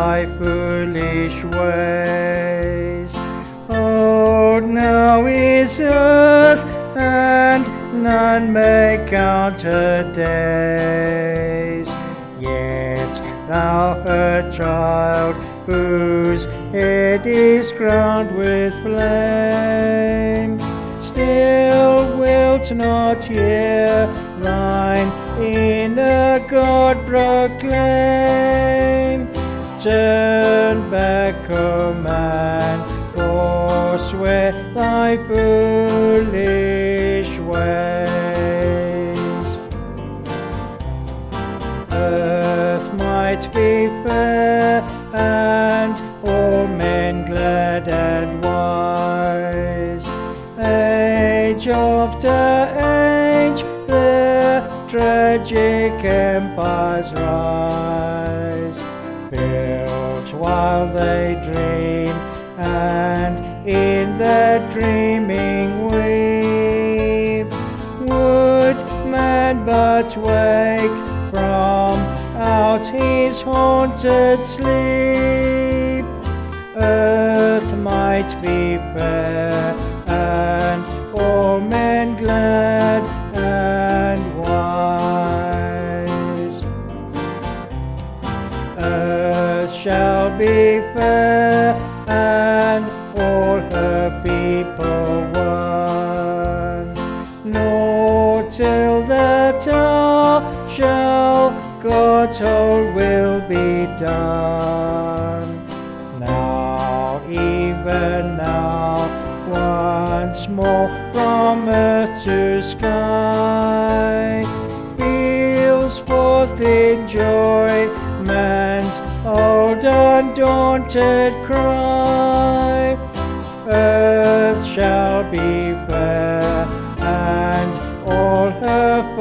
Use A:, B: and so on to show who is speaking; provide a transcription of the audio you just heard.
A: thy foolish ways. Old now is earth, and none may count her days. Yet thou her child, whose head is crowned with flame, still wilt not hear thine inner God proclaim. Turn back, O man, forswear thy foolish ways. Earth might be fair, and all men glad and wise. Age after age, their tragic empires rise, built while they dream, and in their dreaming weep. Would man but wake from out his haunted sleep, earth might be fair, and all men glad and wise. Earth shall be fair, and all her people one, nor till that hour shall God's whole will be done. Now, even now, once more from earth to sky, peals forth in joy man's old undaunted cry. Earth shall be fair, and all her